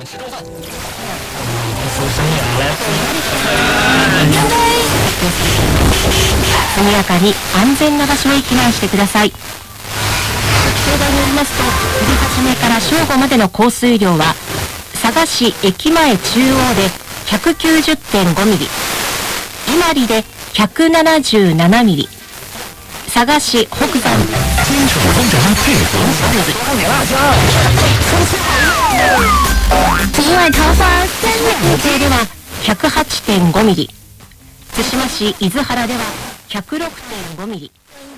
速やかに安全な場所へ避難してください。気象台によりますと、降り始めから正午までの降水量は佐賀市駅前中央で 190.5 ミリ、伊万里で177ミリ、佐賀市北山今晚桃花3 予定では 108.5 ミリ、対馬市厳原では 106.5 ミリ。